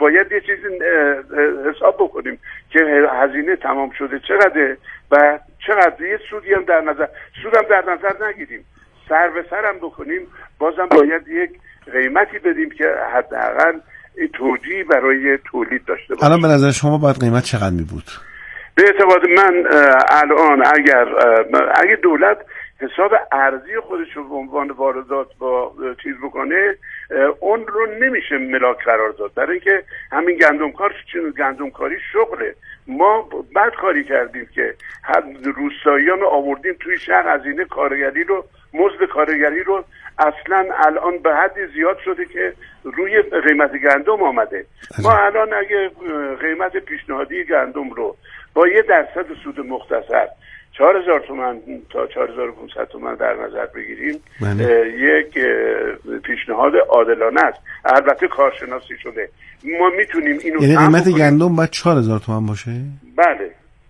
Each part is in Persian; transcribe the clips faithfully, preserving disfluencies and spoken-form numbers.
باید یه چیزی حساب بکنیم که هزینه تمام شده چقدره و چقدر یه سودی هم در نظر سود هم در نظر نگیریم، سر به سرم بکنیم، بازم باید یک قیمتی بدیم که حداقل توجیه برای تولید داشته باشه. الان به نظر شما باید قیمت چقدر می بود؟ به اعتقاد من الان اگر اگر دولت حساب ارزی خودش رو به عنوان واردات با چیز بکنه، اون رو نمیشه ملاک قرار داد، برای اینکه همین گندمکار گندمکاری شغله. ما بعد کاری کردیم که روستاییان رو آوردیم توی شهر، هزینه کارگری رو، مزد کارگری رو اصلا الان به حدی زیاد شده که روی قیمت گندم آمده. ما الان اگه قیمت پیشنهادی گندم رو با یه درصد سود مختصر چهار هزار تومان تا چهار هزار و پانصد تومان در نظر بگیریم، یک پیشنهاد عادلانه است. البته کارشناسی شده. ما میتونیم اینو، یعنی قیمت گندم باید چهار هزار تومان باشه؟ بله.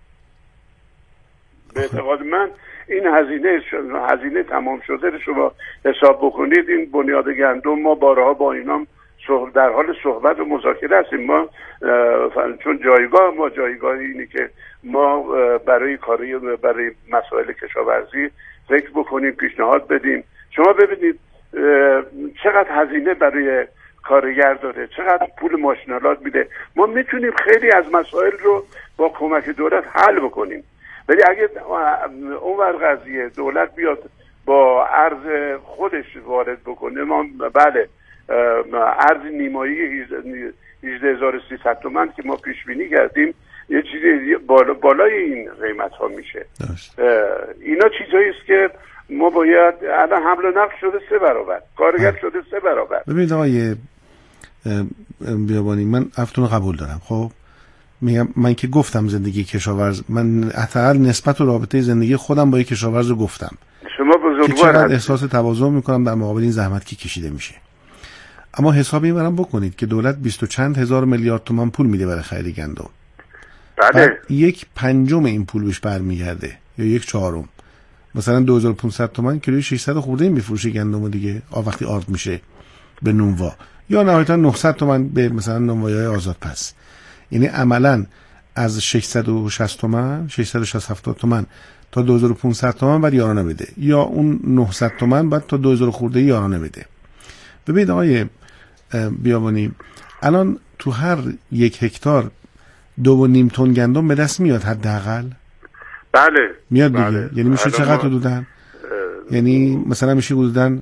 به اعتقاد من این هزینه هزینه تمام شده رو شما حساب بکنید. این بنیاد گندم ما بارها با اینام در حال صحبت و مذاکره هستیم. ما چون جایگاه ما جایگاه اینه که ما برای کاری برای مسائل کشاورزی فکر بکنیم، پیشنهاد بدیم. شما ببینید چقدر هزینه برای کارگر داره، چقدر پول ماشینالات میده. ما میتونیم خیلی از مسائل رو با کمک دولت حل بکنیم، ولی اگه اونور قضیه دولت بیاد با ارز خودش وارد بکنه، ما بله ارز نیمایی هجده هزار و سیصد تومان که ما پیش بینی کردیم یه چیزی بالا بالای این قیمت ها میشه. اینا چیزایی است که ما باید، الان حمل و نقل شده سه برابر، کارگر ها. شده سه برابر. ببینید آقای بیابانی، من افتون قبول دارم. خب میگم من که گفتم زندگی کشاورز، من حداقل نسبت و رابطه زندگی خودم با یک کشاورز رو گفتم. شما بزرگوار که چقدر احساس تواضع میکنم در مقابل این زحمت که کشیده میشه. اما حساب این برام بکنید که دولت بیست و چند هزار میلیارد تومان پول میده برای خرید گندم. بله. یک پنجم این پول بهش برمیگرده یا یک چهارم. مثلا دو هزار و پانصد تومان کیلوی ششصد خورده میفروشه گندم دیگه، آ وقتی آرد میشه به نونوا، یا نهایتا نهصد تومان به مثلا نونوایای آزاد پس. یعنی عملاً از ششصد و شصت تومان، ششصد و شصت هفتاد تومان تا دو هزار و پانصد تومان بعد یارانه بده، یا اون نهصد تومان بعد تا دو هزار خورده یارانه بده. ببینید آقای بیابانی، الان تو هر یک هکتار دو و نیم تن گندم به دست میاد حداقل؟ بله میاد دیگه. بله. یعنی میشه چقدر حدوداً؟ یعنی مثلا میشه حدوداً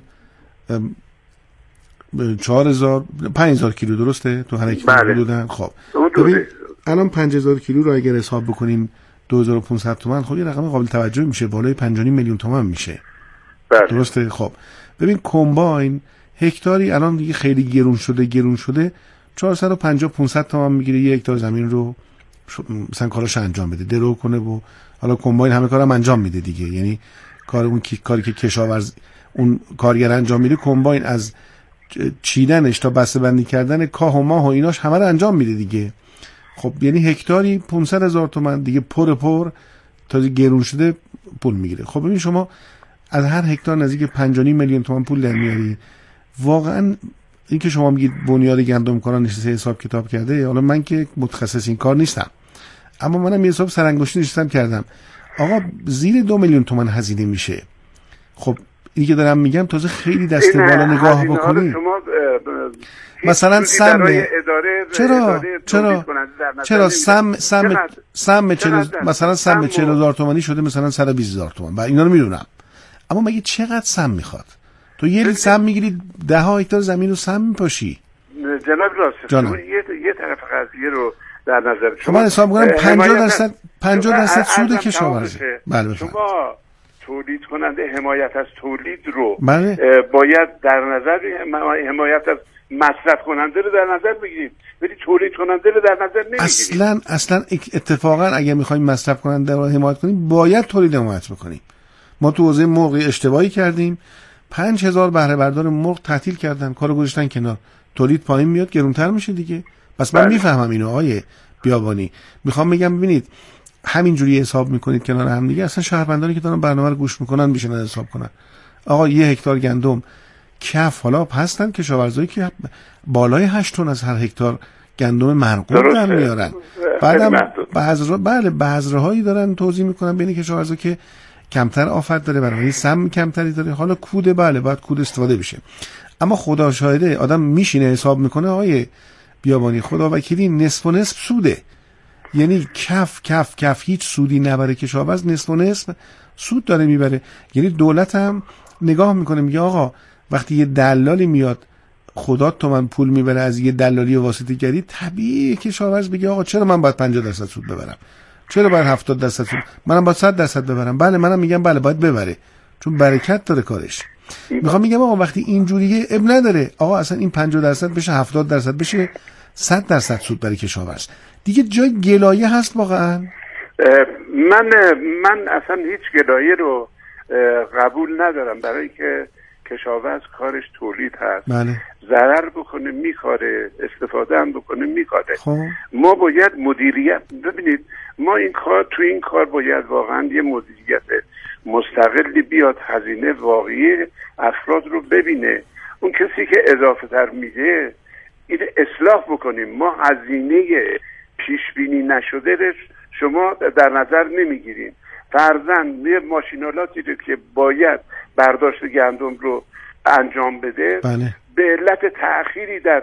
چهار هزار پنج هزار کیلو، درسته؟ تو هر یک بله. حدوداً. خب ببین الان پنج هزار کیلو رو اگر حساب بکنیم دو هزار و پانصد تومان، خب یه رقم قابل توجه میشه، بالای پنج و نیم میلیون تومان میشه. بله. درسته؟ خب ببین کمباین هکتاری الان دیگه خیلی گرون شده گرون شده چهارصد و پنجاه پانصد تومان میگیره یک هکتار زمین رو مثلا کاراش انجام بده، درو کنه. و حالا کمباین همه کارم انجام میده دیگه، یعنی کار اون کی کاری که کشاورز اون کارگر انجام میده، کمباین از چیدنش تا بسته بندی کردن کاه و ماه و ایناش همه رو انجام میده دیگه. خب یعنی هکتاری پانصد هزار تومان دیگه پر پر تا گرون شده پول میگیره. خب ببین شما از هر هکتار نزدیک پنج و نیم میلیون تومان پول در میاری. واقعا این که شما میگید بنیاد گندمکاران نشسته حساب کتاب کرده، حالا من که متخصص این کار نیستم، اما منم یه حساب سرانگشتی نشستم کردم. آقا زیر دو میلیون تومان هزینه میشه. خب این که دارم میگم تازه خیلی دست بالا نگاه بکنید. مثلا سم چرا چرا چرا سم سم سم چرا مثلا سم چهل هزار تومانی شده مثلا صد و بیست هزار تومان و اینا رو میدونم، اما مگه چقدر سم میخواد؟ تو یه لیتر سم میگیری ده ها هکتار زمین رو سم میپاشی. جناب راست شما یه یه طرف قضیه رو در نظر شما حساب کنم پنجاه درصد پنجاه درصد سود کشاورزی. بله شما تولید کننده حمایت از تولید رو بله. باید در نظر حمایت از مصرف کننده رو در نظر بگیرید، ولی تولید کننده رو در نظر نمیگیرید. اصلا اصلا اتفاقا اگه میخوایم مصرف کننده رو حمایت کنیم باید تولید حمایت بکنیم. ما تو حوزه مرغ اشتباهی کردیم، پنج هزار بهره بردار مرغ تعطیل کردن، کارو گذاشتن کنار، تولید پایین میاد گرونتر میشه دیگه. بس من بله. میفهمم اینو آیه بیابانی، میخوام بگم ببینید همینجوری حساب میکنید کنار هم دیگه، اصلا شهروندانی که دارن برنامه رو گوش میکنن میشن حساب کنن. آقا یه هکتار گندم کف حالا هستن کشاورزایی که بالای هشت تن از هر هکتار گندم مرغوب در میارن. بعدم بذر بله بذرهایی دارن توزیع میکنن بین کشاورزا که کمتر آفت داره، برای سم کمتری داره. حالا کوده بله باید کود استفاده بشه، اما خدا شاهده آدم میشینه حساب میکنه آقای بیابانی خدا وکیلی نصف و نصف سوده، یعنی کف کف کف هیچ سودی نبره کشاورز، نصف و نصف سود داره میبره. یعنی دولت هم نگاه میکنه میگه آقا وقتی یه دلالی میاد خدا تومن پول میبره از یه دلالی و واسطه‌گری، طبیعیه کشاورز بگه آقا چرا من باید پنجاه درصد سود ببرم، چرا باید هفتاد درصد سود، منم باید صد درصد ببرم. بله منم میگم بله باید ببره چون برکت داره کارش. میخوام میگم آقا وقتی اینجوریه اب نداره آقا اصلا این پنجاه درصد بشه هفتاد درصد بشه صد درصد سود برای کشاورز. دیگه جای گلایه هست واقعا؟ من من اصلا هیچ گلایه رو قبول ندارم، برای که کشاورز کارش تولید هست. بله. ضرر بکنه میکاره، استفاده هم بکنه میکاره. خب. ما باید مدیریت، ببینید ما این کار تو این کار باید واقعا یه مدیریت مستقلی بیاد، هزینه واقعی افراد رو ببینه، اون کسی که اضافه تر میده این اصلاح بکنیم. ما هزینه پیش بینی نشده رو شما در نظر نمیگیرین. فرضاً یه ماشینالاتی رو که باید برداشت گندم رو انجام بده، بله. به علت تأخیری در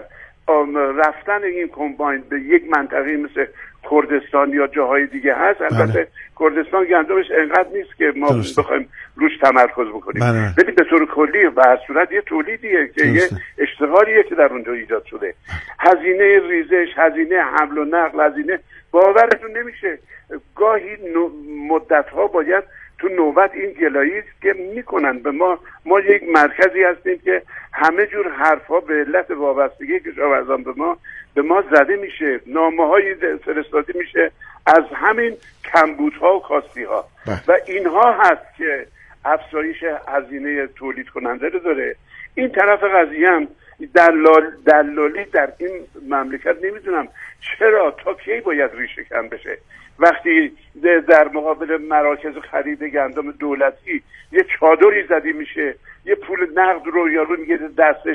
رفتن این کمباین به یک منطقه مثل کردستان یا جاهای دیگه هست، البته بله. کردستان گندمش انقدر نیست که ما درسته. بخوایم روش تمرکز بکنیم. بله. ببین به طور کلی و از صورت یه تولیدیه که درسته. یه اشتغالیه که در اونجا ایجاد شده. هزینه ریزش، هزینه حمل و نقل، هزینه باورتون نمیشه گاهی مدت‌ها باید تو نوبت این گلاییست که میکنن به ما. ما یک مرکزی هستیم که همه جور حرفا به علت وابستگی کشاورزان به ما به ما زده میشه، نامه‌هایی فرستاده میشه از همین کمبودها و کاستی‌ها و اینها هست که افزایش هزینه تولید کننده رو داره. این طرف قضیه هم دلال دلالی در این مملکت نمیدونم چرا تا کی باید ریشه کم بشه. وقتی در مقابل مراکز خرید گندم دولتی یه چادری زدی میشه، یه پول نقد رو یارو میگه دستش،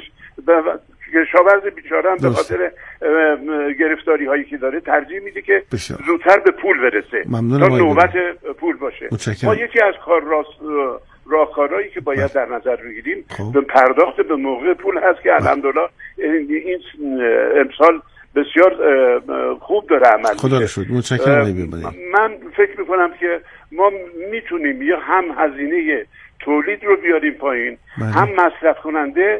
کشاورز بیچاره هم به خاطر گرفتاری هایی که داره ترجیح میده که بشار. زودتر به پول برسه تا نوبت پول باشه. متشکرم. ما یکی از کار راست راهکارهایی که باید در نظر بگیریم به پرداخت به موقع پول هست که الحمدلله این امسال بسیار خوب داره عمل میشه. خدا رو شکر. متشکرم. من فکر میکنم که ما میتونیم یا هم هزینه تولید رو بیاریم پایین، بله. هم مصرف کننده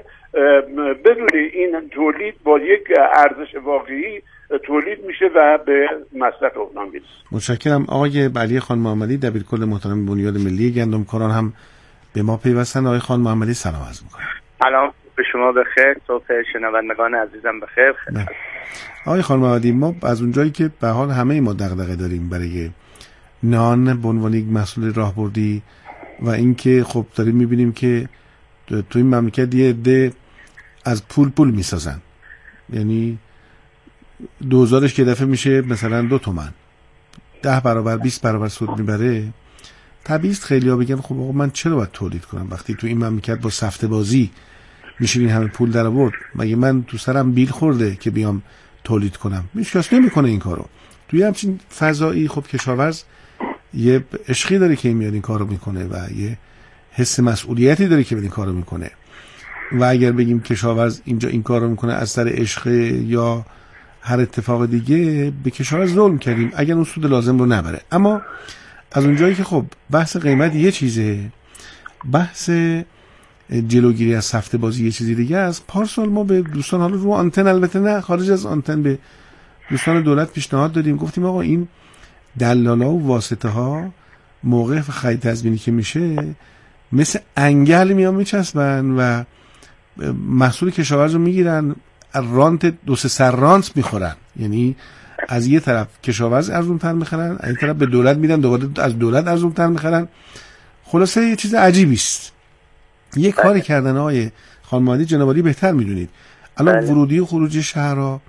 بدون این تولید با یک ارزش واقعی تولید میشه و به مصرف اونها میرسه. متشکرم. آقای علی خان محمدی دبیرکل محترم بنیاد ملی گندمکاران هم به ما پیوستن. آقای خان محمدی سلام عرض میکنم. سلام به شما بخیر، صبح شنوندگان عزیزم بخیر. آقای خان محمدی ما از اونجایی که به حال همه ما دغدغه داریم برای نان به عنوان یک محصول راهبردی و اینکه خب داریم میبینیم که تو این مملکت یه عده از پول پول میسازن، یعنی دوزارش که دفعه میشه مثلا دو تومن، ده برابر بیست برابر سود میبره. طبیعیست خیلی ها بگن خب آقا من چرا باید تولید کنم وقتی تو این مملکت با سفته بازی میشه این همه پول در آورد، مگه من تو سرم بیل خورده که بیام تولید کنم؟ هیچکس نمیکنه این کارو. توی همچین فضایی خب کشاورز یه عشقی داره که میاد این کارو میکنه و یه حس مسئولیتی داره که این کارو میکنه و اگر بگیم کشاورز اینجا این کارو میکنه از سر عشق یا هر اتفاق دیگه به کشاورز ظلم کردیم اگر اون سود لازم رو نبره. اما از اونجایی که خب بحث قیمت یه چیزه، بحث جلوگیری از سفته بازی یه چیزی دیگه است. پارسال ما به دوستان، حالا رو آنتن البته نه خارج از آنتن، به دوستان دولت پیشنهاد دادیم، گفتیم آقا این دلالا و واسطه ها موقع خرید تضمینی که میشه مثل انگل میان میچسبن و محصول کشاورز رو میگیرن، رانت دو سه سر رانت میخورن، یعنی از یه طرف کشاورز ارزون تر میخرن، از یه طرف به دولت میدن دوباره از دولت ارزون تر میخرن. خلاصه یه چیز عجیبی است. یه کاری کردن آقای خانمادی جنابالی بهتر میدونید الان بله. ورودی و خروجی شهرها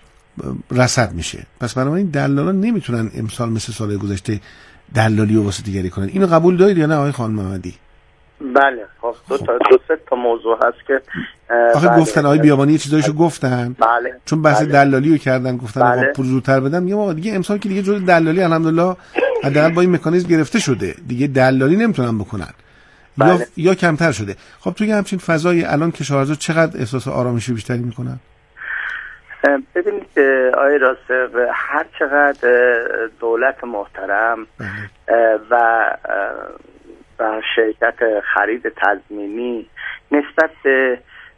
رصد میشه، پس بنابراین دلالا نمیتونن امسال مثل سال گذشته دلالی و واسطه‌گری کنن. اینو قبول دارید یا نه آقای خان محمدی؟ بله خب دو تا دو سه تا موضوع هست که آخه بله. گفتن آقای بیابانی یه چیزایشو گفتن. بله. چون بحث بله. دلالی رو کردن، گفتن آقا بله. پول زودتر بدم. میگم آقا دیگه امسال که دیگه جزء دلالی الحمدلله حداقل با این مکانیزم گرفته شده، دیگه دلالی نمیتونن بکنن. بله. یا یا کمتر شده. خب توی همچین فضای الان کشاورزا چقدر احساس آرامش بیشتری میکنن؟ ببینید آقای راسخ، هر چقدر دولت محترم بله. و و شرکت خرید تضمینی نسبت به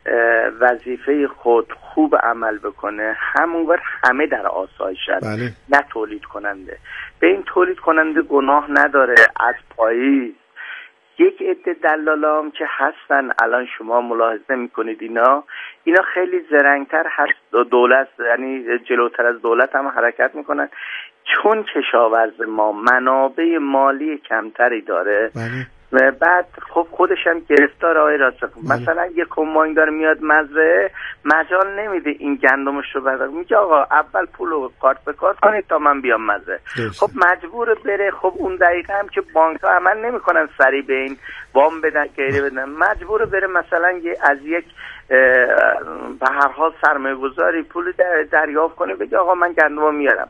وظیفه خود خوب عمل بکنه، همونور همه در آسایشن. بله. نه تولید کننده. به این تولید کننده گناه نداره. از پاییز یک عده دلالام که هستن الان شما ملاحظه میکنید اینا اینا خیلی زرنگتر هست دولت، یعنی جلوتر از دولت هم حرکت میکنن، چون کشاورز ما منابع مالی کمتری داره. بله. و بعد خب خودش هم گرفتار آقای راسخ. مثلا یک کمباین داره میاد مزرعه، مجال نمیده این گندمش رو برداره، میگه آقا اول پول رو کارت به کارت کنید تا من بیام مزرعه. خب مجبور بره. خب اون دقیقه هم که بانک ها عمل نمیکنن سریع به این وام بدن غیره بدن، مجبور بره مثلا از یک به هر حال سرمایه گذاری پول دریافت کنه، بگه آقا من گندم میارم.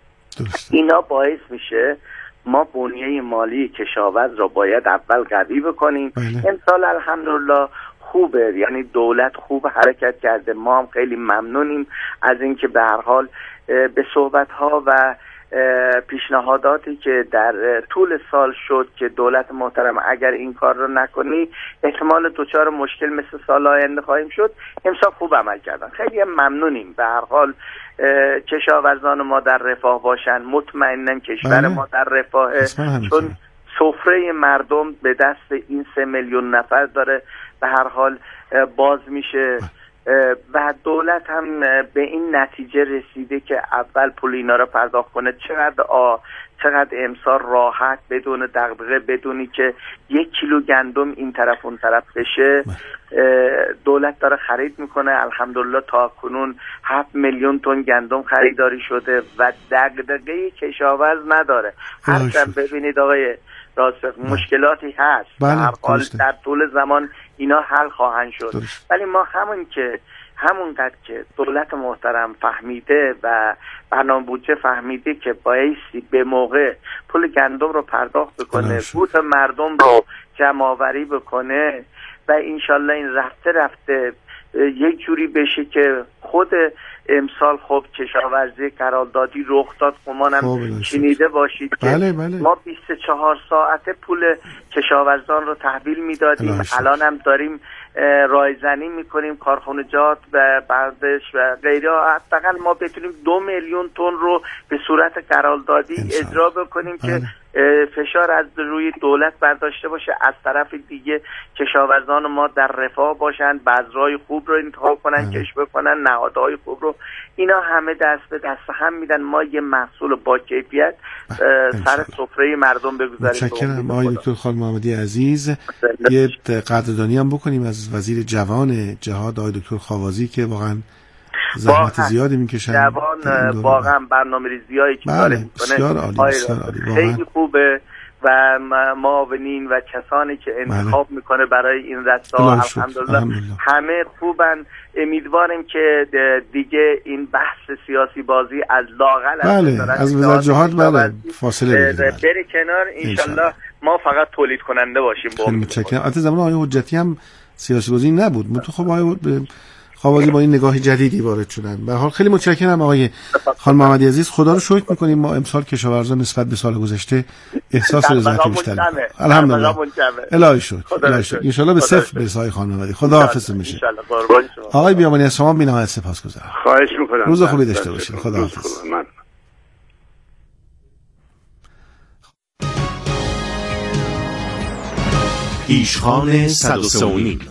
اینا باعث میشه ما بنیه مالی کشاورز رو باید اول قوی بکنیم. بله. امسال الحمدلله خوبه، یعنی دولت خوب حرکت کرده، ما هم خیلی ممنونیم از اینکه به هر حال به صحبت‌ها و پیشنهاداتی که در طول سال شد که دولت محترم اگر این کار رو نکنی احتمال دچار مشکل مثل سال آینده خواهیم شد، امسال خوب عمل کردن. خیلی هم ممنونیم. به هر حال کشاورزان ما در رفاه باشن، مطمئنن کشور بله. ما در رفاهه، چون سفره مردم به دست این سه میلیون نفر داره به هر حال باز میشه. و دولت هم به این نتیجه رسیده که اول پول اینا رو پرداخت کنه. چقدر آ چقدر امسال راحت بدون دغدغه، بدونی که یک کیلو گندم این طرف اون طرف بشه دولت داره خرید میکنه. الحمدلله تا کنون هفت میلیون تن گندم خریداری شده و دغدغه کشاورز نداره. هرچند ببینید آقای راسخ مشکلاتی هست، بله. در حال در طول زمان اینا حل خواهند شد. درست. ولی ما همون که همونقدر که دولت محترم فهمیده و برنامه بودجه فهمیده که بایستی به موقع پول گندم رو پرداخت بکنه، قوت مردم رو جمع آوری بکنه و انشالله این رفته رفته یک جوری بشه که خود امسال خب کشاورزی قراردادی رخ داد. گمانم شنیده باشید که بله بله. ما بیست و چهار ساعته پول کشاورزان رو تحویل میدادیم، الان هم داریم رایزنی میکنیم کارخانجات و بردش و غیره، حداقل ما بتونیم دو میلیون تن رو به صورت قراردادی اجرا بکنیم بله. که فشار از روی دولت برداشته باشه، از طرف دیگه کشاورزان ما در رفاه باشن، بذرهای خوب رو انتخاب کنن، کشت بکنن، نهادهای خوب رو. اینا همه دست به دست هم میدن، ما یه محصول با کیفیت سر سفره مردم بگذاریم. متشکرم آقای دکتر خان محمدی عزیز. یه قدردانی هم بکنیم از وزیر جوان جهاد آقای دکتر خاوازی که واقعا زحمت زیادی میکشن. جوان واقعا برنامه‌ریزیایی که داره میکنه خیلی خوبه و معاونین و کسانی که انتخاب بله. میکنه برای این رسا الحمدلله همه خوبن. امیدواریم که دیگه این بحث سیاسی بازی از لاغل بله. از وزارت جهاد بله فاصله بگیره بره کنار. انشالله ما فقط تولید کننده باشیم. خیلی متشکرم. البته زمان آقای حجتی هم سیاسی بازی نبود، منتها خب آقای خاوازی با این نگاه جدیدی وارد شدن. به هر حال خیلی متشکرم آقای خان محمدی عزیز. خدا رو شکر می‌کنیم ما امسال کشاورزان نسبت به سال گذشته احساس رضایت بیشتری داریم. الحمدلله. الهی شکر. الهی شکر. ان شاء الله به صفر برسه آقای خان محمدی. خدا حافظ میشه. آقای بیابانی از شما بی‌نهایت سپاسگزارم. خواهش می‌کنم. روز خوبی داشته باشید. خدا حافظ. ایشخان صد و سه و نیم.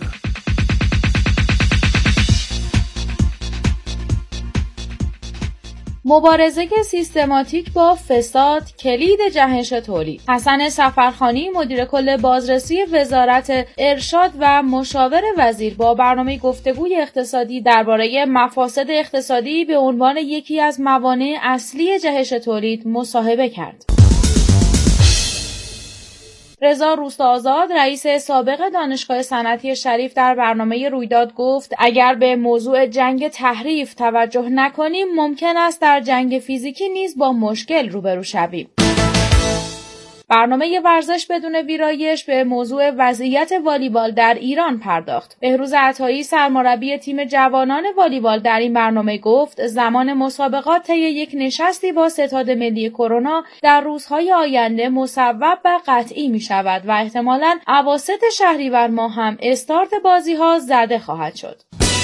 مبارزه سیستماتیک با فساد کلید جهش تولید. حسن سفرخانی مدیر کل بازرسی وزارت ارشاد و مشاور وزیر با برنامه گفتگوی اقتصادی درباره مفاسد اقتصادی به عنوان یکی از موانع اصلی جهش تولید مصاحبه کرد. رضا روستاآزاد رئیس سابق دانشگاه صنعتی شریف در برنامه رویداد گفت اگر به موضوع جنگ تحریف توجه نکنیم ممکن است در جنگ فیزیکی نیز با مشکل روبرو شویم. برنامه ورزش بدون ویرایش به موضوع وضعیت والیبال در ایران پرداخت. بهروز عطایی سرمربی تیم جوانان والیبال در این برنامه گفت زمان مسابقات طی یک نشستی با ستاد ملی کرونا در روزهای آینده مصوب و قطعی می شود و احتمالاً اواسط شهریور ماه هم استارت بازی ها زده خواهد شد.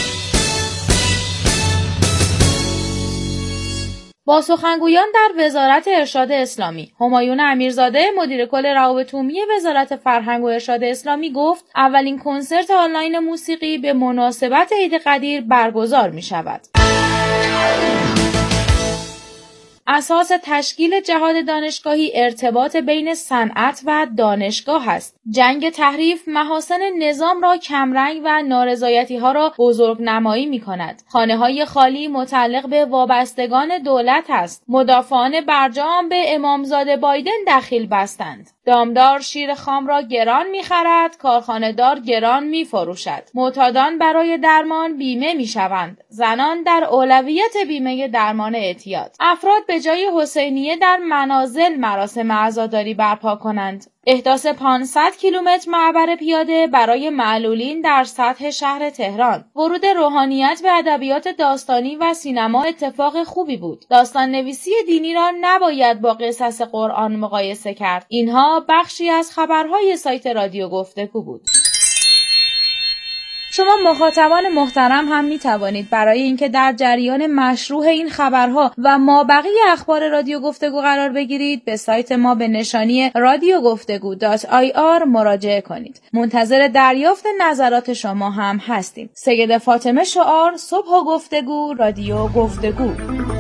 با سخنگویان در وزارت ارشاد اسلامی، همایون امیرزاده مدیر کل روابط عمومی وزارت فرهنگ و ارشاد اسلامی گفت اولین کنسرت آنلاین موسیقی به مناسبت عید قدیر برگزار می شود. اساس تشکیل جهاد دانشگاهی ارتباط بین صنعت و دانشگاه است. جنگ تحریف محاسن نظام را کمرنگ و نارضایتی‌ها را بزرگنمایی می‌کند. خانه‌های خالی متعلق به وابستگان دولت است. مدافعان برجام به امامزاده بایدن دخیل بستند. دامدار شیر خام را گران می‌خرد، کارخانه‌دار گران می‌فروشد. معتادان برای درمان بیمه می‌شوند. زنان در اولویت بیمه درمان اعتیاد. افراد به جای حسینیه در منازل مراسم عزاداری برپا کنند. احداث پانصد کیلومتر معبر پیاده برای معلولین در سطح شهر تهران. ورود روحانیت به ادبیات داستانی و سینما اتفاق خوبی بود. داستان نویسی دینی را نباید با قصص قرآن مقایسه کرد. اینها بخشی از خبرهای سایت رادیو گفتگو بود. شما مخاطبان محترم هم می توانید برای اینکه در جریان مشروع این خبرها و مابقی اخبار رادیو گفتگو قرار بگیرید به سایت ما به نشانی رادیو گفتگو دات آی آر مراجعه کنید. منتظر دریافت نظرات شما هم هستیم. سید فاطمه شعار، صبح و گفتگو، رادیو گفتگو.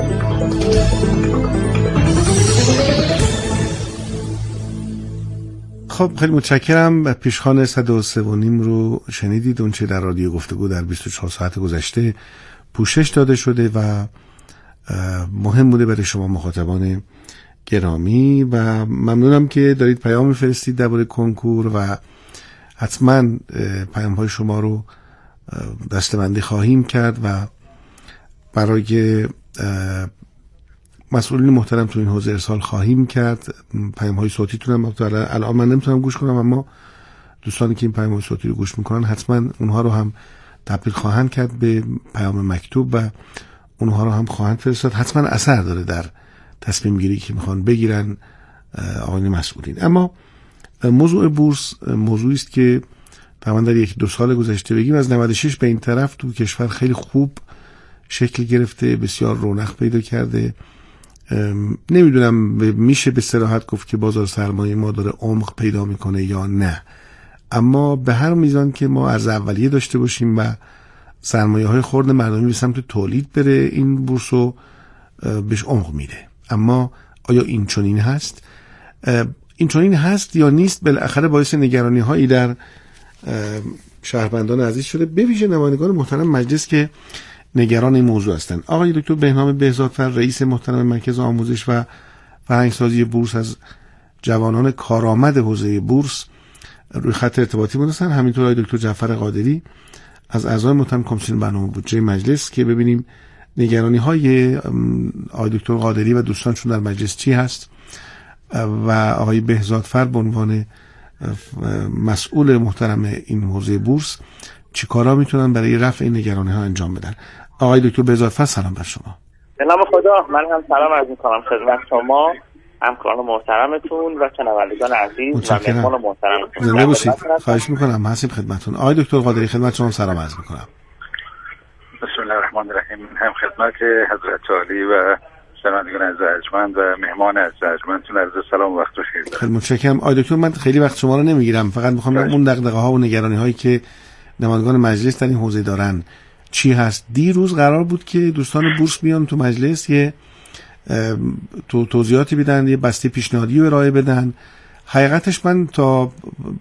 خب خیلی متشکرم. پیشخوان صد و سه و نیم رو شنیدید. اون چه در رادیو گفتگو در بیست و چهار ساعت گذشته پوشش داده شده و مهم بوده برای شما مخاطبان گرامی و ممنونم که دارید پیام میفرستید درباره کنکور و حتما پیام های شما رو دسته‌بندی خواهیم کرد و برای مسئولین محترم تو این حوزه ارسال خواهیم کرد. پیام های صوتیتون هم الان من نمیتونم گوش کنم، اما دوستانی که این پیام های صوتی رو گوش میکنن حتما اونها رو هم تبدیل خواهند کرد به پیام مکتوب و اونها رو هم خواهند فرستاد. حتما اثر داره در تصمیم گیری که میخوان بگیرن آقایان مسئولین. اما موضوع بورس موضوعی است که تقریبا در یک دو سال گذشته بگیم از نود و شش به این طرف تو کشور خیلی خوب شکل گرفته، بسیار رونق پیدا کرده. نمیدونم میشه به صراحت گفت که بازار سرمایه ما داره عمق پیدا میکنه یا نه، اما به هر میزان که ما ارز اولیه داشته باشیم و سرمایه های خرد مردمی به سمت تولید بره این بورس رو بهش عمق میده. اما آیا این چنین هست؟ این چنین هست یا نیست؟ بالاخره باعث نگرانی هایی در شهروندان عزیز شده، به ویژه نمایندگان محترم مجلس که نگران این موضوع هستند. آقای دکتر بهنام بهزادفر رئیس محترم مرکز آموزش و فرهنگسازی بورس از جوانان کارآمد حوزه بورس روی خط ارتباطی هستند. همینطور آقای دکتر جعفر قادری از اعضای محترم کمیسیون برنامه بودجه مجلس که ببینیم نگرانی های آقای دکتر قادری و دوستانشون در مجلس چی هست و آقای بهزادفر به عنوان مسئول محترم این حوزه بورس چی کارا میتونن برای رفع این نگرانی ها انجام بدن. آقای دکتر بهزادفر سلام بر شما. به نام خدا. من هم سلام عرض میکنم خدمت شما، همکاران محترمتون و شنوندگان عزیز و مهمان محترمتون. زنده باشید. خواهش میکنم، هستیم خدمتتون. آقای دکتر قادری خدمت شما سلام عرض میکنم. بسم الله الرحمن الرحیم. هم خدمت حضرت عالی و شنوندگان عزیز ارجمند و مهمان عزیز ارجمندتون عرض سلام و وقت بخیر. خیلی متشکرم. آقای دکتر من خیلی وقت شما رو نمیگیرم، فقط میخوام اون دغدغه ها و نگرانی هایی که نمایندگان مجلس در این حوزه دارن چی هست. دیروز قرار بود که دوستان بورس بیان تو مجلس یه تو توضیحاتی بدن، یه بسته پیشنهادی رو ارائه بدن. حقیقتش من تا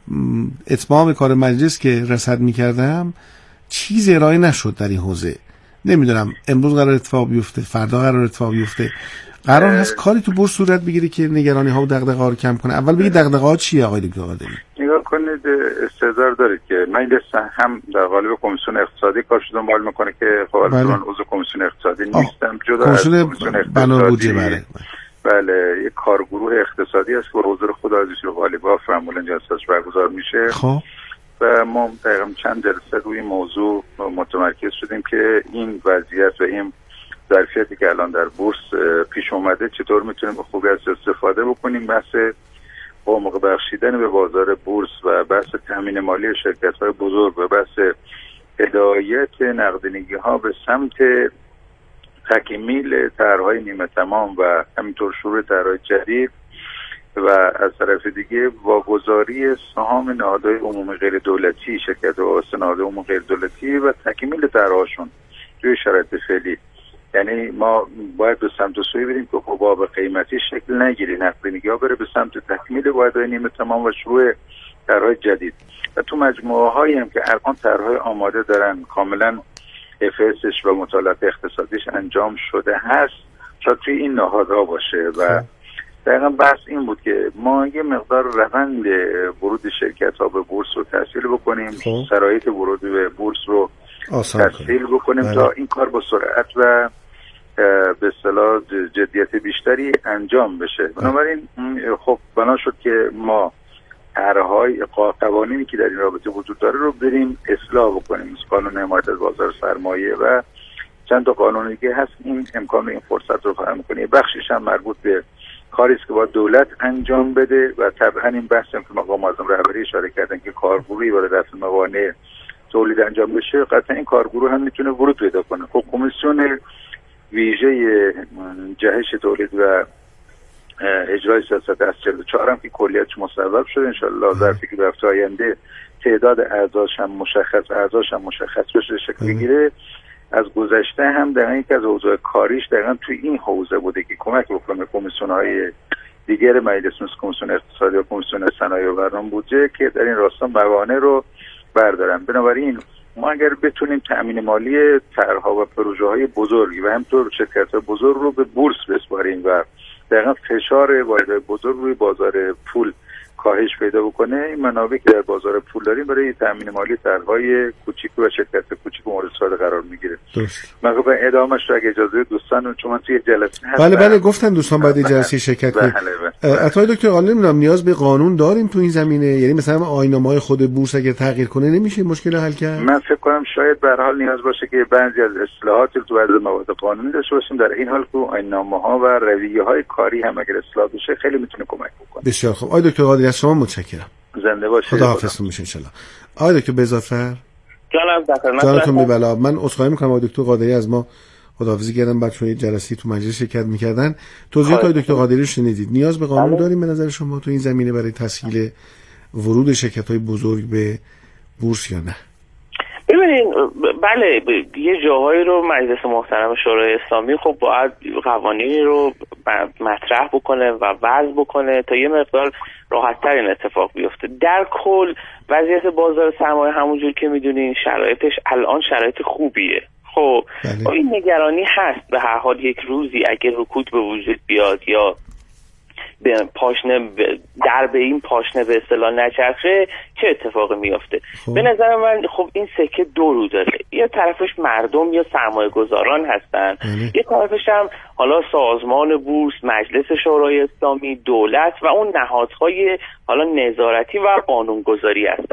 اتمام کار مجلس که رصد میکردم چیز ارائه نشد در این حوزه نمیدونم امروز قرار اتفاق بیفته، فردا قرار اتفاق بیفته، قرار هست کاری تو بورس صورت بگیره که نگرانی ها و دغدغه‌ها رو کم کنه. اول بگید دغدغه‌ها چیه آقای دکتر قادری؟ نگاه کنید، استعداد دارید که مجلس هم در قالب کمیسیون اقتصادی کارش دنبال میکنه که خب الان عضو کمیسیون اقتصادی نیستم، جدا از کمیسیون اقتصادی. بله بله یک کارگروه اقتصادی است که حضور خود عزیز غالیباف معمولا جلسه‌اش برگزار میشه. خب و ما تقریبا چند جلسه روی موضوع متمرکز شدیم که این وضعیت و این ظرفیتی که الان در بورس پیش اومده چطور میتونیم به خوبی از استفاده بکنیم. بحث عمق بخشیدن به بازار بورس و بحث تامین مالی شرکت‌های بزرگ و بحث هدایت نقدینگی ها به سمت تکمیل طرح‌های نیمه تمام و همینطور شروع طرح‌های جدید و از طرف دیگه واگذاری سهام نهادهای عمومی غیر دولتی، شرکت و نهادهای عمومی غیر دولتی و تکمیل طرح‌هاشون توی شرایط فعلی. یعنی ما باید به سمت سوی بریم که حباب قیمتی شکل نگیری، نقدینگی‌ها بره به سمت تکمیل واحدهای نیمه تمام و شروع طرح‌های جدید. و تو مجموعه هایی هم که الان طرح‌های آماده دارن کاملا افسش و مطالعات اقتصادیش انجام شده هست، شاید توی این نهادها باشه. و دقیقا بحث این بود که ما یه مقدار روند ورود شرکت ها به بورس رو تسهیل بکنیم، شرایط ورود به بورس رو تسهیل بکنیم بله. تا این کار با سرعت و به اصطلاح جدیت بیشتری انجام بشه. بنابراین خب بنا شد که ما طرح‌های قوانینی که در این رابطه وجود داره رو بریم اصلاح بکنیم، مثل قانون حمایت از بازار سرمایه و چند تا قانون دیگه هست این امکان و این فرصت رو فراهم می‌کنه. بخشش هم مربوط به کاری است که باید دولت انجام بده و طبعا این بحث هم که مقام معظم رهبری اشاره کردن که کارگروهی برای رفع موانع تولید انجام بشه، قطعا این کارگروه هم میتونه ورود پیدا کنه. خب کمیسیون ویژه جهش تولید و اجرای سیاست از چهل و چهار هم که کلیتش مصوب شده، انشالله ظرفی که به هفته آینده تعداد اعضاش هم مشخص اعضاش هم مشخص بشه شکل بگیره. از گذشته هم در این که از اوضاع کاریش دقیقا توی این حوزه بوده که کمک بکنه کمیسیون‌های دیگر مجلس مثل کمیسیون اقتصادی و کمیسیون صنایع و برنامه بودجه که در این راستا موانع رو بردارن. بنابراین ما اگر بتونیم تأمین مالی طرح‌ها و پروژه‌های بزرگی و همینطور شرکت‌های بزرگ رو به بورس بسپاریم و دقیقا فشار واحدهای بزرگ روی بازار پول کاهش پیدا بکنه، این منابعی که در بازار پول داریم برای تامین مالی طرح‌های کوچیک و شرکت کوچیک مورد استفاده قرار میگیره. درست. من گفتم ادامهش رو اگه اجازه دوستان چون من توی جلسه هستم. بله بله گفتن دوستان بعد جلسه شرکت کنید. عطای دکتر قانون نمیدونم نیاز به قانون داریم تو این زمینه، یعنی مثلا آیین‌نامه‌های خود بورس اگه تغییر کنه نمیشه مشکل حل کرد؟ من فکر کنم شاید به هر حال نیاز باشه که بعضی از اصلاحات رو تو بعضی مواد قانونی داشته باشیم. در این حال که آیین‌نامه‌ها و رویه‌های کاری هم اگر اصلاح بشه خیلی میتونه کمک بکنه. بسیار خوب. آقای دکتر قادری از شما متشکرم. زنده باشید. خداحافظتون میشه ان شاء الله. آقای دکتر بهزادفر جانم دکتر جانتون میبلا. من عذرخواهی میکنم آقای دکتر قادری از ما خداحافظی کردن، بعد چون جلسه تو مجلس شرکت میکردن. توضیحات آقای دکتر قادری رو شنیدید. نیاز به قانون بله. داریم به نظر شما تو این زمینه برای تسهیل ورود شرکت‌های بزرگ به بورس یا نه؟ ببینین بله یه جاهایی رو مجلس محترم شورای اسلامی خب باید قوانینی رو مطرح بکنه و وضع بکنه تا یه مقدار راحت‌تر این اتفاق بیفته. در کل وضعیت بازار سرمایه همونجور که میدونین شرایطش الان شرایط خوبیه. خب بله. این نگرانی هست به هر حال یک روزی اگر رکود به وجود بیاد یا به پاشنه در به این پاشنه به اصطلاح نچرخه چه اتفاقی میافته. خب. به نظر من خب این سکه دو رو داره، یه طرفش مردم یا سرمایه گذاران هستن بله. یه طرفش هم حالا سازمان بورس، مجلس شورای اسلامی، دولت و اون نهادهای حالا نظارتی و قانونگذاری هستن.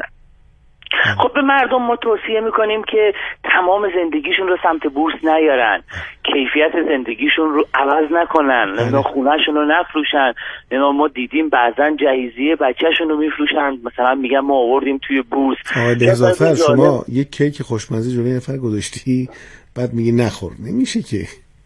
خب به مردم ما توصیه میکنیم که تمام زندگیشون رو سمت بورس نیارن، کیفیت زندگیشون رو عوض نکنن، نمیدونم خونهشون رو نفروشن. نمیدونم ما دیدیم بعضن جهیزیه بچهشون رو میفروشن، مثلا میگن ما آوردیم توی بورس. آقای بهزادفر شما یک کیک خوشمزه جلوی نفر گذاشتی بعد میگی نخور، نمیشه که.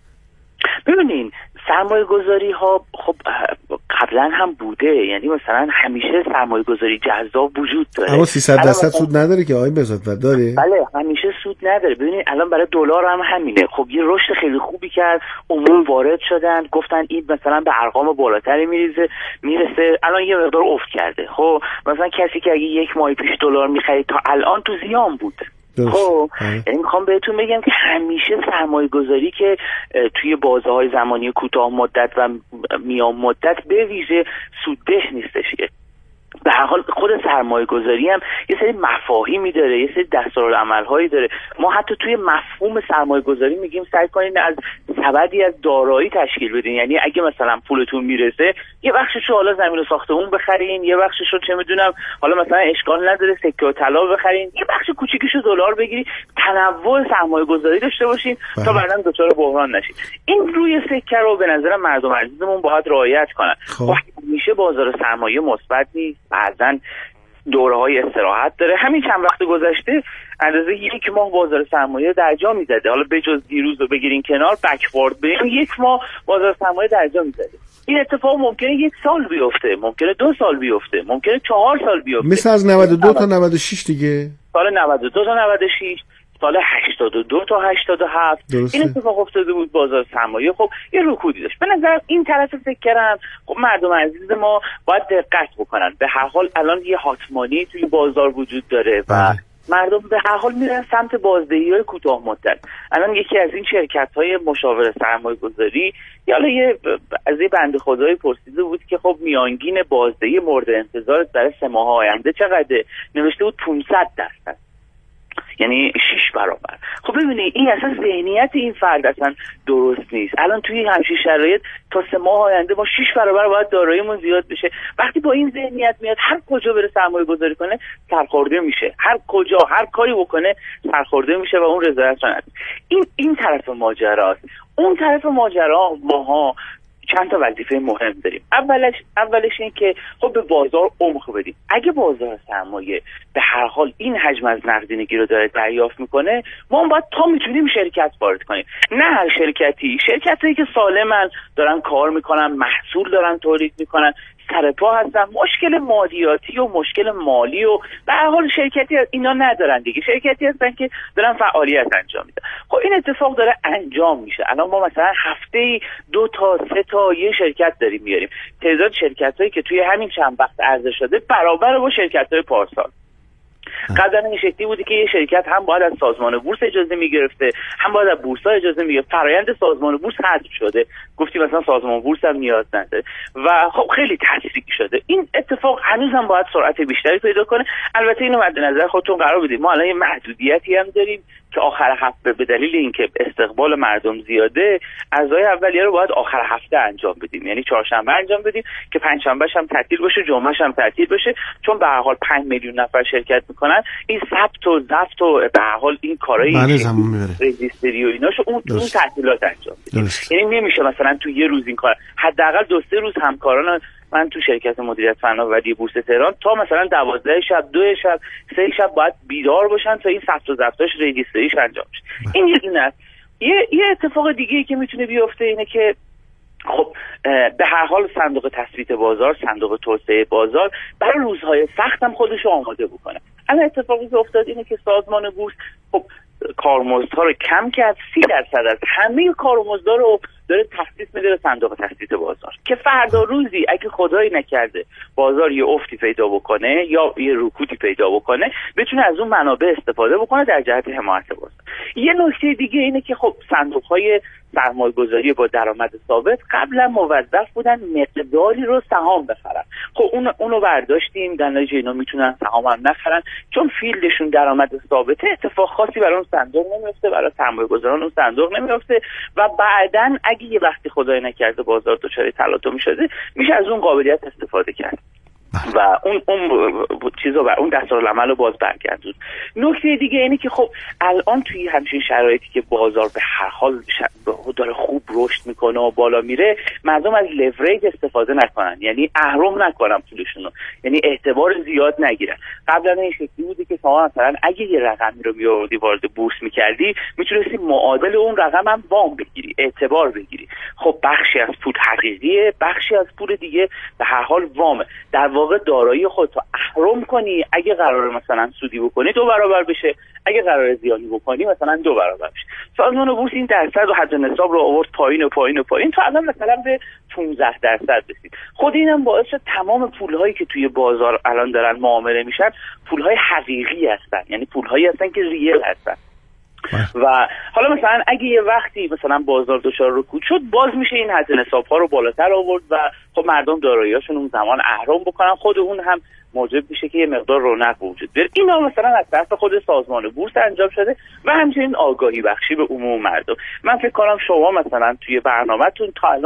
ببینین سرمایه گذاری ها خب قبلا هم بوده، یعنی مثلا همیشه سرمایه گذاری جذاب وجود داره، اما سیصد درصد سود نداره که آقای بهزادفر داره. بله همیشه سود نداره. ببینید الان برای دلار هم همینه. خب یه رشد خیلی خوبی کرد، عموم وارد شدن گفتن این مثلا به ارقام بالاتری میریزه میرسه، الان یه مقدار افت کرده. خب مثلا کسی که اگه یک ماه پیش دلار میخرید تا الان تو زیان بود، خب یعنی میخوام بهتون بگم که همیشه سرمایه گذاری که توی بازه‌های زمانی کوتاه مدت و میان مدت به ویژه سودده نیستش. که به هر حال خود سرمایه گذاری هم یه سری مفاهیمی داره، یه سری دستورالعمل‌هایی داره. ما حتی توی مفهوم سرمایه گذاری میگیم سعی کنین از سبدی از دارایی تشکیل بدین. یعنی اگه مثلا پولتون میرسه یه بخشش رو حالا زمین و ساختمون بخرین، یه بخشش رو چه میدونم حالا مثلا اشکال نداره سکه و طلا بخرین، یه بخش کوچیکش رو دلار بگیرید، تنوع سرمایه گذاری داشته باشین بله. تا بعداً دچار بحران نشید. این روی سکه رو به نظر مردم عزیزمون باید رعایت کنن. خب میشه بازار سرمایه مثبت نیست، بعضن دوره‌های استراحت داره. همین چند وقت گذشته اندازه یک ماه بازار سرمایه درجا میزده. حالا بجز دیروز رو بگیرین کنار، بکوارد بریم، یک ماه بازار سرمایه درجا میزده. این اتفاق ممکنه یک سال بیفته، ممکنه دو سال بیفته، ممکنه چهار سال بیفته، مثل از نود و دو تا نود و شش دیگه، سال نود و دو تا نود و شش، سال هشتاد و دو تا هشتاد و هفت درسته. این اتفاق افتاده بود بازار سرمایه. خب یه رکودی داشت. به نظر این طرف فکرم خب مردم عزیز ما باید دقت بکنن. به هر حال الان یه هاتمانی توی بازار وجود داره و آه. مردم به هر حال میرن سمت بازدهی‌های کوتاه مدت. الان یکی از این شرکت‌های مشاور سرمایه‌گذاری یا حالا یه از یه بنده خدایی پرسیده بود که خب میانگین بازدهی مورد انتظار برای سه ماه آینده چقدره؟ نوشته بود پانصد درصد، یعنی شش برابر. خب ببینید این اصلا ذهنیت این فرد اصلا درست نیست. الان توی همچین شرایط تا سه ماه آینده ما شش برابر باید داراییمون زیاد بشه. وقتی با این ذهنیت میاد هر کجا بره سرمایه گذاری کنه سرخورده میشه، هر کجا هر کاری بکنه سرخورده میشه و اون رضایت نداره. این این طرف ماجراست. اون طرف ماجرا ماها چند تا وظیفه مهم داریم. اولش اولش این که خب به بازار عمق بدیم. اگه بازار سرمایه به هر حال این حجم از نقدینگی رو داره دریافت میکنه، ما باید تا میتونیم شرکت وارد کنیم. نه هر شرکتی، شرکتایی که سالمن دارن کار میکنن، محصول دارن تولید میکنن، سر پا هستن، مشکل مالیاتی و مشکل مالی و به هر حال شرکتی اینا ندارن دیگه. شرکتی هستن که دارن فعالیت انجام میدن. خب این اتفاق داره انجام میشه. الان ما مثلا هفته‌ای دو تا سه تا یه شرکت داریم میاریم. تعداد شرکتایی که توی همین چند وقت عرضه شده برابر با شرکت‌های پارسال. قبلا این شکلی بودی که یه شرکت هم باید از سازمان بورس اجازه میگرفته، هم باید از بورس‌ها اجازه میگرفت. فرآیند سازمان بورس حذف شده. گفتی مثلا سازمان بورس هم نیاز نداره و خب خیلی تسریع شده. این اتفاق هنوز هم باید سرعت بیشتری پیدا کنه. البته اینو مد نظر خودتون قرار بدید. ما الان یه محدودیتی هم داریم که آخر هفته به دلیل اینکه استقبال مردم زیاده، اعضای اولیه رو باید آخر هفته انجام بدیم. یعنی چهارشنبه انجام بدیم که پنجشنبهش هم تعطیل باشه، جمعهش هم تعطیل باشه، چون به هر حال پنج میلیون نفر شرکت میکنن. این ثبت و ضبط و به هر حال این کارهای رجیستری و ایناشو اون اون تعطیلات انجام بدیم. یعنی نمیشه مثلا تو یه روز این کار، حداقل دو سه روز همکاران من تو شرکت مدیریت فناوری بورس تهران تا مثلا دوازده شب، دو شب، سه شب باید بیدار باشن تا این ثبت و ضبطاش رجیستریش انجام بشه. این یه دونه است. یه یه اتفاق دیگه‌ای که میتونه بیفته اینه که خب به هر حال صندوق تثبیت بازار، صندوق توسعه بازار برای روزهای سخت هم خودش رو آماده بکنه. الان اتفاقی که افتاد اینه که سازمان بورس خب کارمزدها رو کم کرد، سی درصد از همه کارمزدها رو داره تخصیص میده به صندوق تثبیت بازار که فردا روزی اگه خدایی نکرده بازار یه افتی پیدا بکنه یا یه رکودی پیدا بکنه، بتونه از اون منابع استفاده بکنه در جهت حمایت بازار. یه نکته دیگه اینه که خب صندوق‌های سرمایه‌گذاری با درآمد ثابت قبلا موظف بودن مقداری رو سهام بخرن. خب اون اونو برداشتیم، در نتیجه اینا میتونن سهام هم نخرن چون فیلدشون درآمد ثابته. اتفاق خاصی برای اون صندوق نمیفته، برای سرمایه‌گذاران اون صندوق نمیفته و بعداً اگه یه وقتی خدای نکرده بازار دچار تلاطم شده، میشه از اون قابلیت استفاده کرد و اون اون چیزا و اون دستورالعمل رو باز برگردون. نکته دیگه اینه که خب الان توی همچین شرایطی که بازار به هر حال داره خوب رشد میکنه و بالا میره، مردم از لورج استفاده نکنن، یعنی اهرم نکنن پولشون رو، یعنی اعتبار زیاد نگیرن. قبلا این شکلی بودی که شما مثلا اگه یه رقمی رو میآوردی وارد بورس میکردی، میتونستی معادل اون رقم هم وام بگیری، اعتبار بگیری. خب بخشی از پول حقیقیه، بخشی از پول دیگه به هر حال وامه. در واقع دارایی خودت رو اهرم کنی، اگه قراره مثلا سودی بکنی دو برابر بشه، اگه قراره زیانی بکنی مثلا دو برابر بشه. سازمان بورس این درصد و حد نصاب رو آورد پایین و پایین و پایین تا الان مثلا به پانزده درصد رسید. خود اینم باعث شد تمام پولهایی که توی بازار الان دارن معامله میشن پولهای حقیقی هستن، یعنی پولهایی هستن که ریل هستن. و حالا مثلا اگه یه وقتی مثلا بازار دچار رکود شد، باز میشه این حد نصاب ها رو بالاتر آورد و خب مردم دارایی‌هاشون اون زمان اهرم بکنن، خود اون هم موجب میشه که یه مقدار رونق وجود بیاره. اینا مثلا از طرف خود سازمان بورس انجام شده و همچنین آگاهی بخشی به عموم مردم. من فکر کنم شما مثلا توی برنامه‌تون تا